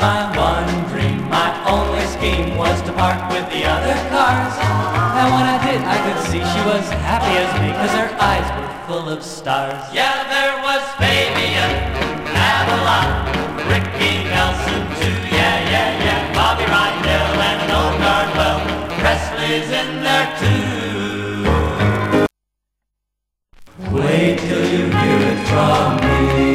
My one dream, my only scheme was to park with the other cars. And when I did, I could see she was happy as me, 'cause her eyes were full of stars. Yeah, there was Fabian, Avalon, Ricky Nelson too, yeah, Bobby Rydell and an old Gardwell, Presley's in there too. Wait till you hear it from me.